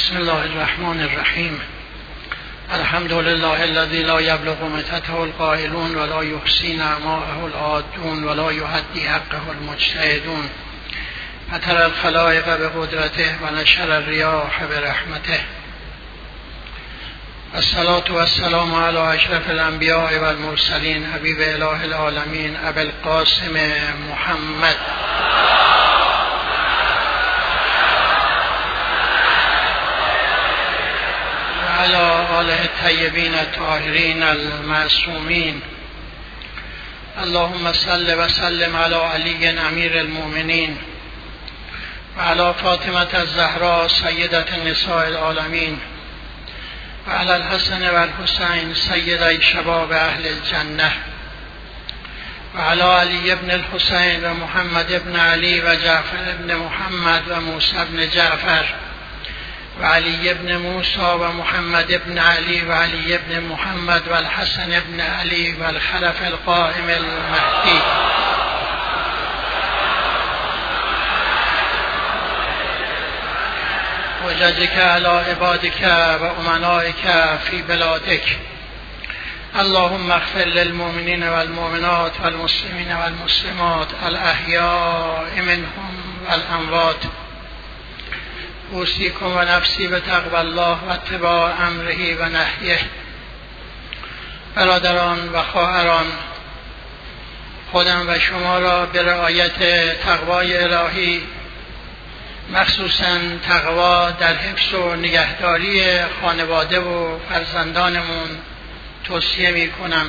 بسم الله الرحمن الرحیم. الحمد لله الذي لا يبلغ متته القائلون ولا يحصي نعماءه العادون ولا يهدي حقه المجتهدون فترى الخلائق بقدرته ونشر الرياح برحمته. الصلاة والسلام على اشرف الانبیاء والمرسلین حبیب اله العالمین ابی القاسم محمد وعلى آله الطیبین الطاهرین المعصومین. اللهم صل وسلم على علی امیر المؤمنین وعلى فاطمة الزهراء سیدة النساء العالمین وعلى الحسن والحسین سیدی شباب اهل الجنة وعلى علی بن الحسین و محمد بن علی و جعفر بن محمد و موسی بن جعفر و علی بن موسی و محمد بن علی و علی بن محمد و الحسن بن علی و الخلف القائم المهدی. وجزك على عبادك و امنائك في بلادك. اللهم اغفر للمؤمنين والمؤمنات والمسلمين والمسلمات الأحياء منهم والأموات. اوصیکم و نفسی به تقوی الله و اتباع امره و نهیه. برادران و خواهران، خودم و شما را به رعایت تقوای الهی، مخصوصاً تقوا در حفظ و نگهداری خانواده و فرزندانمون توصیه می کنم.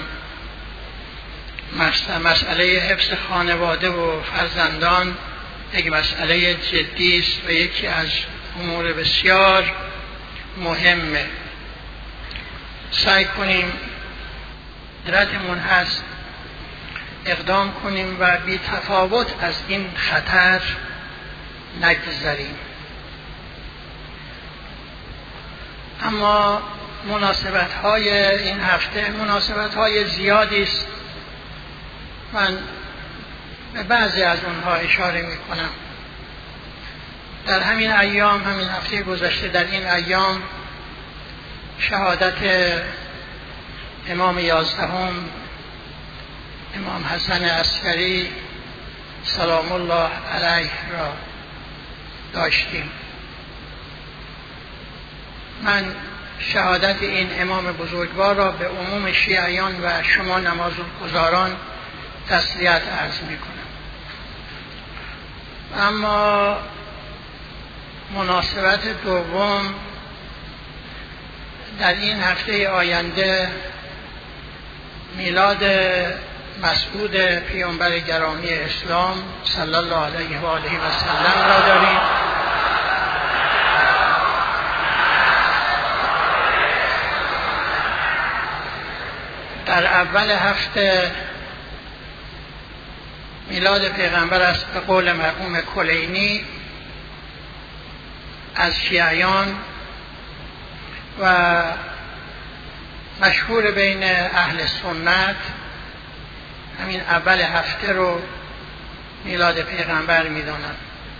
مسئله حفظ خانواده و فرزندان یک مسئله جدی است و یکی از امور بسیار مهمه. سعی کنیم قدرتمون هست اقدام کنیم و بی تفاوت از این خطر نگذریم. اما مناسبت‌های این هفته مناسبت‌های زیادی است. من به بعضی از اونها اشاره می‌کنم. در همین ایام، همین هفته گذشته، در این ایام شهادت امام 11 امام حسن عسکری سلام الله علیه را داشتیم. من شهادت این امام بزرگوار را به عموم شیعیان و شما نمازگزاران تسلیت عرض می کنم. اما مناسبت دوم، در این هفته آینده میلاد مسعود پیامبر گرامی اسلام صلی الله علیه و آله و سلم را داریم. در اول هفته میلاد پیغمبر است به قول مرحوم کلینی از شیعیان و مشهور بین اهل سنت. همین اول هفته رو میلاد پیغمبر میدونن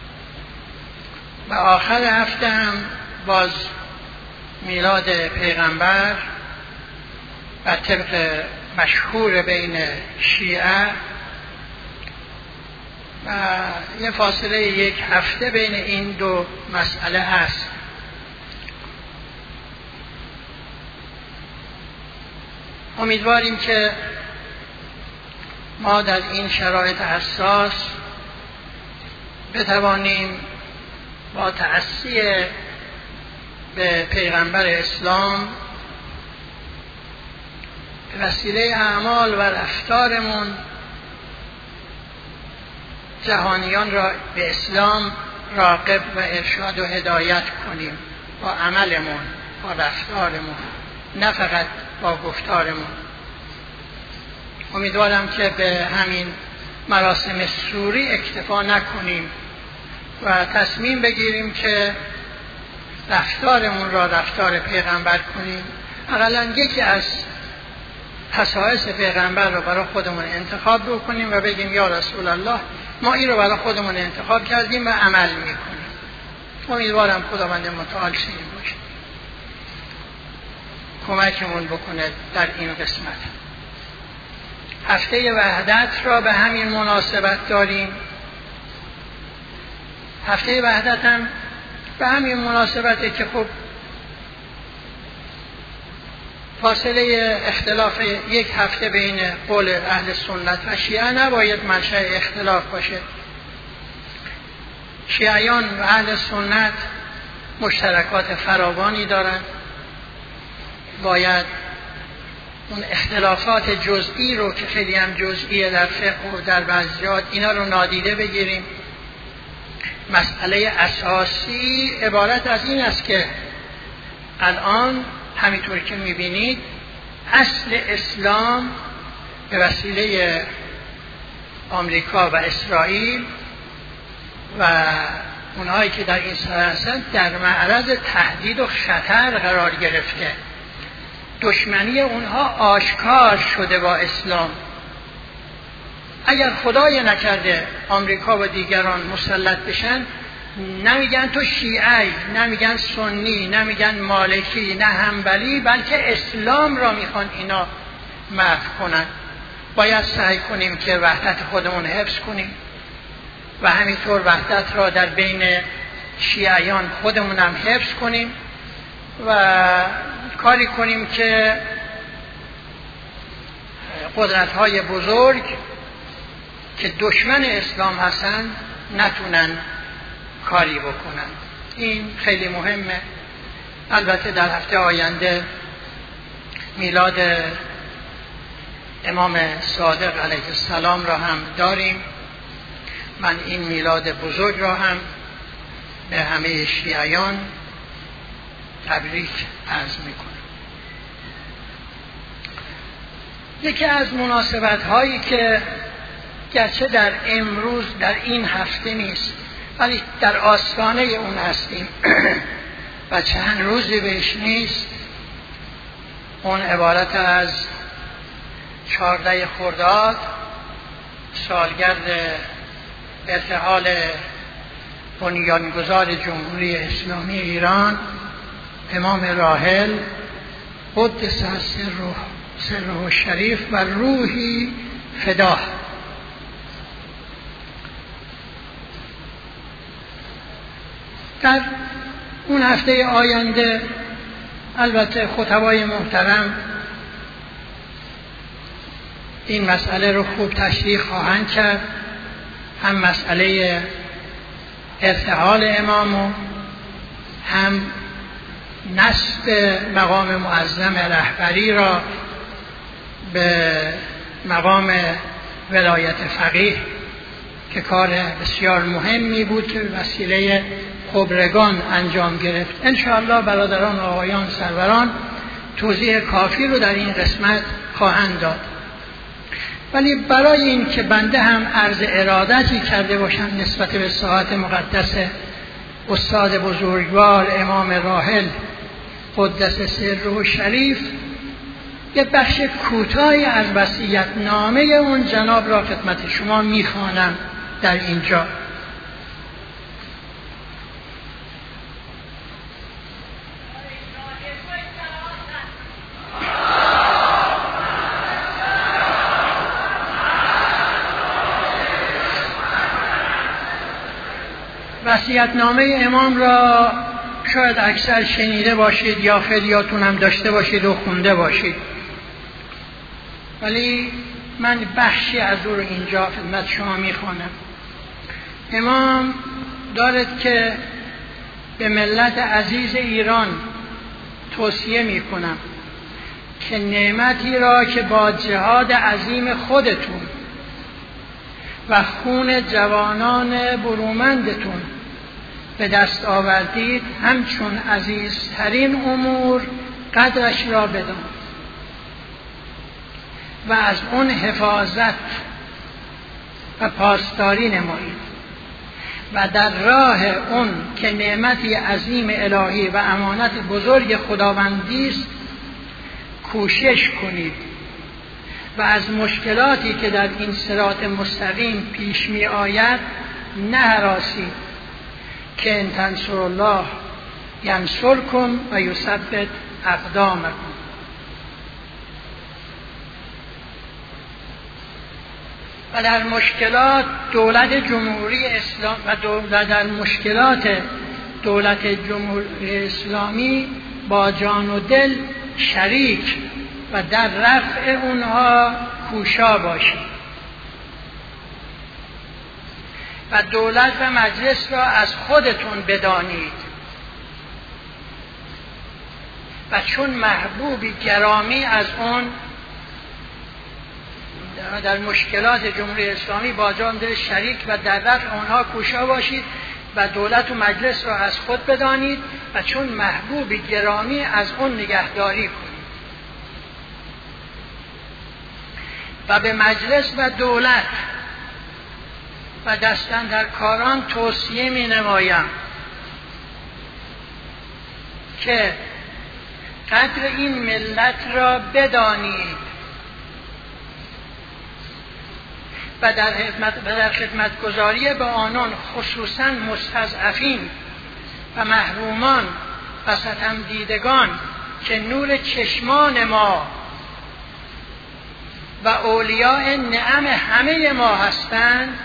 و آخر هفته هم باز میلاد پیغمبر و طبق مشهور بین شیعه و یه فاصله یک هفته بین این دو مسئله هست. امیدواریم که ما در این شرایط حساس بتوانیم با تأسی به پیغمبر اسلام به وسیله اعمال و رفتارمون جهانیان را به اسلام راغب و ارشاد و هدایت کنیم، با عملمون، با رفتارمون، نه فقط با گفتارمون. امیدوارم که به همین مراسم سوری اکتفا نکنیم و تصمیم بگیریم که رفتارمون را رفتار پیغمبر کنیم. اقلاً یکی از خصایص پیغمبر رو برای خودمون انتخاب بکنیم و بگیم یا رسول الله ما این رو برای خودمون انتخاب کردیم و عمل میکنیم. امیدوارم خداوند متعال شنید باشه کمکمون بکنه در این قسمت. هفته وحدت را به همین مناسبت داریم. هفته وحدت هم به همین مناسبته که خب فاصله اختلاف یک هفته بین قول اهل سنت و شیعه نباید منشأ اختلاف باشه. شیعیان و اهل سنت مشترکات فراوانی دارند. باید اون اختلافات جزئی رو که خیلی هم جزئیه در فقه و در بعضیات اینا رو نادیده بگیریم. مسئله اساسی عبارت از این است که الان همینطور که میبینید اصل اسلام به وسیله آمریکا و اسرائیل و اونهایی که در این سر هستند در معرض تهدید و خطر قرار گرفته. دشمنی اونها آشکار شده با اسلام. اگر خدای نکرده آمریکا و دیگران مسلط بشن، نمیگن تو شیعی، نمیگن سنی، نمیگن مالکی، نه حنبلی، بلکه اسلام را میخوان اینا محو کنن. باید سعی کنیم که وحدت خودمون حفظ کنیم و همینطور وحدت را در بین شیعیان خودمون هم حفظ کنیم و کاری کنیم که قدرت‌های بزرگ که دشمن اسلام هستند نتونن کاری بکنن. این خیلی مهمه. البته در هفته آینده میلاد امام صادق علیه السلام را هم داریم. من این میلاد بزرگ را هم به همه شیعیان تبریک عرض میکنم. یکی از مناسبت هایی که گرچه در امروز در این هفته نیست ولی در آستانه اون هستیم و چند روزی بهش نیست، اون عبارت از 14 خرداد سالگرد ارتحال بنیانگذار جمهوری اسلامی ایران امام راحل قدس سره شریف و روحی فداه. در اون هفته آینده البته خطبای محترم این مسئله رو خوب تشریح خواهند کرد، هم مسئله ارتحال امام و هم نسب مقام معظم رهبری را به مقام ولایت فقیه که کار بسیار مهمی بود که وسیله خبرگان انجام گرفت. انشاءالله برادران و آقایان سروران توضیح کافی رو در این قسمت خواهند داد. ولی برای این که بنده هم عرض ارادتی کرده باشم نسبت به ساعت مقدس استاد بزرگوار امام راحل قدس سره شریف، یه بخش کوتاهی از وصیت نامه اون جناب را خدمت شما میخوانم در اینجا. وصیت‌نامه امام را شاید اکثر شنیده باشید یا خیلیاتون هم داشته باشید و خونده باشید، ولی من بخشی از او رو اینجا خدمت شما میخوانم. امام دارد که به ملت عزیز ایران توصیه میکنم که نعمتی را که با جهاد عظیم خودتون و خون جوانان برومندتون به دست آوردید همچون عزیزترین امور قدرش را بدان و از اون حفاظت و پاسداری نمایید و در راه اون که نعمتی عظیم الهی و امانت بزرگ خداوندی است کوشش کنید و از مشکلاتی که در این صراط مستقیم پیش می آید نه هراسید، که ان تنصروا الله ینصرکم و یثبت اقدامکم. و در مشکلات دولت جمهوری اسلام و در مشکلات دولت جمهوری اسلامی با جان و دل شریک و در رفع اونها کوشا باشید و دولت و مجلس را از خودتون بدانید و چون محبوبی گرامی از اون در مشکلات جمهوری اسلامی با جان دل شریک و در رفع آنها کوشا باشید و دولت و مجلس را از خود بدانید و چون محبوبی گرامی از اون نگهداری کنید. و به مجلس و دولت و دستاندرکاران توصیه می نمایم که قدر این ملت را بدانید و در خدمتگزاری به آنان خصوصا مستضعفین و محرومان و ستم دیدگان که نور چشمان ما و اولیاء نعم همه ما هستند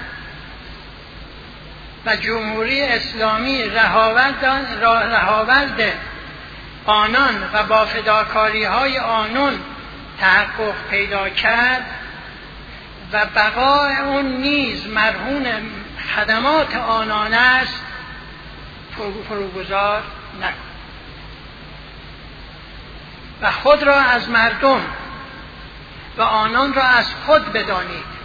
و جمهوری اسلامی رهاورد آنان و با فداکاری های آنان تحقق پیدا کرد و بقای اون نیز مرهون خدمات آنان است فروگذار نکن و خود را از مردم و آنان را از خود بدانید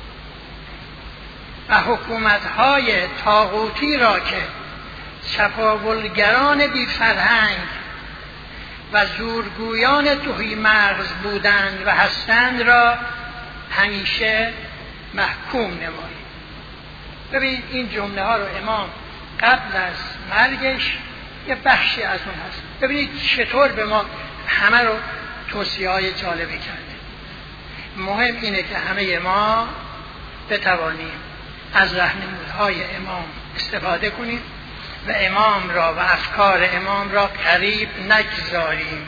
و حکومت‌های طاغوتی را که چپاولگران بی فرهنگ و زورگویان تهی مغز بودند و هستند را همیشه محکوم نمایید. ببینید این جمله ها رو امام قبل از مرگش یه بخشی از اون هست. ببینید چطور به ما همه رو توصیه های جالبه کرده. مهم اینه که همه ما بتوانیم از راهنمودهای امام استفاده کنیم و امام را و افکار امام را قریب نگذاریم.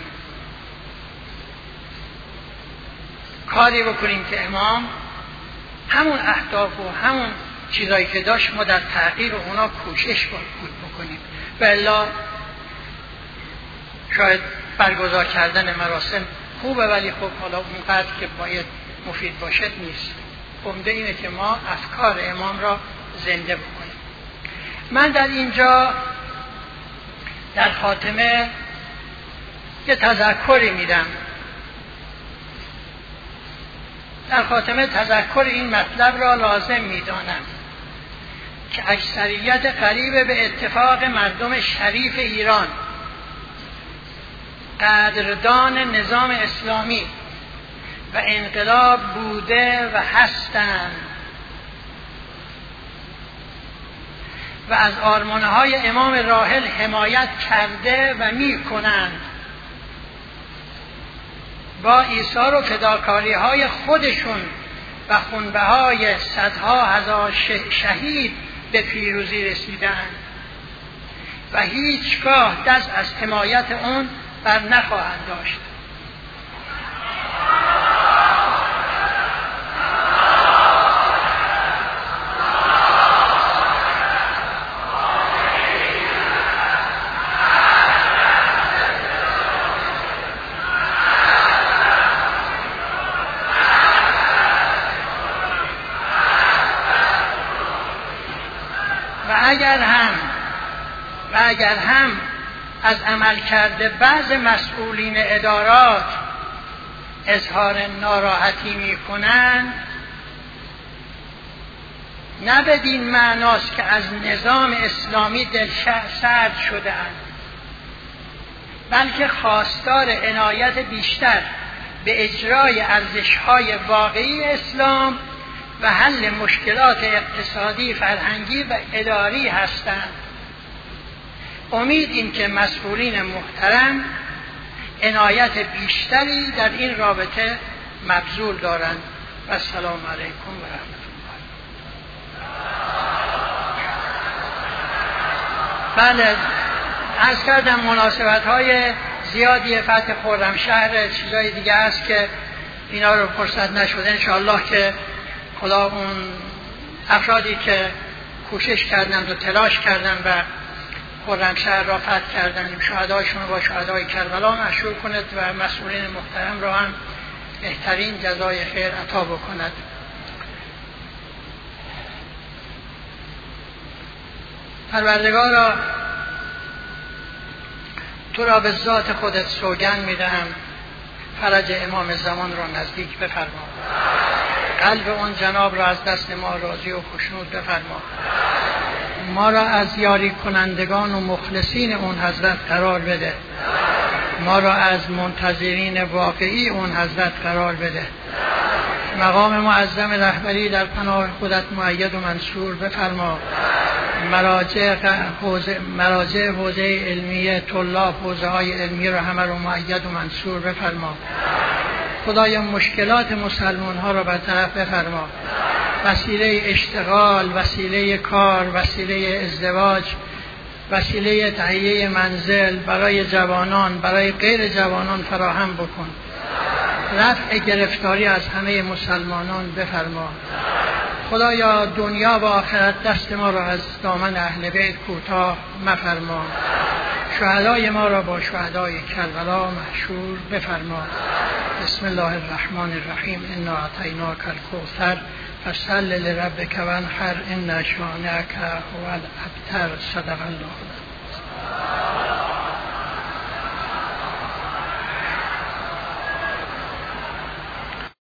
کاری بکنیم که امام همون اهداف و همون چیزایی که داشت ما در تغییر اونا کوشش بکنیم و الا شاید برگزار کردن مراسم خوبه ولی خب حالا اونقدر که باید مفید باشد نیست. عمده اینه که ما افکار امام را زنده بکنیم. من در اینجا در خاتمه یه تذکری میدم. در خاتمه تذکر این مطلب را لازم میدانم که اکثریت قریب به اتفاق مردم شریف ایران قدردان نظام اسلامی و انقلاب بوده و هستند و از آرمانهای امام راحل حمایت کرده و می کنند. با ایثار و فداکاری های خودشون و خونبهای صدها هزار شهید به پیروزی رسیدند و هیچگاه دست از حمایت اون بر نخواهند داشت. اگر هم از عملکرد بعض مسئولین ادارات اظهار ناراحتی می کنند، نه بدین معناست که از نظام اسلامی دلسرد شده‌اند، بلکه خواستار عنایت بیشتر به اجرای ارزش‌های واقعی اسلام و حل مشکلات اقتصادی، فرهنگی و اداری هستند. امیدیم که مسئولین محترم عنایت بیشتری در این رابطه مبذول دارند. و السلام علیکم و رحمت الله. بله، عرض کردم مناسبت‌های زیادی فتح خرمشهر، چیزای دیگه هست که اینا رو فرصت نشده. انشاءالله که خدا اون افرادی که کوشش کردند و تلاش کردند و خرمشهر را فتح کردند، شهدایشون با شهدای کربلا مشهور کند و مسئولین محترم را هم بهترین جزای خیر عطا بکند. پروردگارا، تو را به ذات خودت سوگند می‌دهم، فرج امام زمان را نزدیک بفرما، قلب اون جناب را از دست ما راضی و خوشنود بفرما، ما را از یاری کنندگان و مخلصین اون حضرت قرار بده، ما را از منتظرین واقعی اون حضرت قرار بده، مقام معظم رهبری در پناه خودت مؤید و منصور بفرما، مراجع حوزه علمیه، طلاب حوزه های علمیه را همه رو مؤید و منصور بفرما. خدایا مشکلات مسلمان ها را برطرف بفرما، وسیله اشتغال، وسیله کار، وسیله ازدواج، وسیله تهیه منزل برای جوانان، برای غیر جوانان فراهم بکن. رفع گرفتاری از همه مسلمانان بفرما. خدایا دنیا و آخرت دست ما را از دامن اهل بیت کوتاه مفرما، شهدای ما را با شهدای کربلا محشور بفرما. بسم الله الرحمن الرحیم. انا اعطیناک الکوثر فصل لربک وانحر ان شانئک هو الابتر. صدق الله.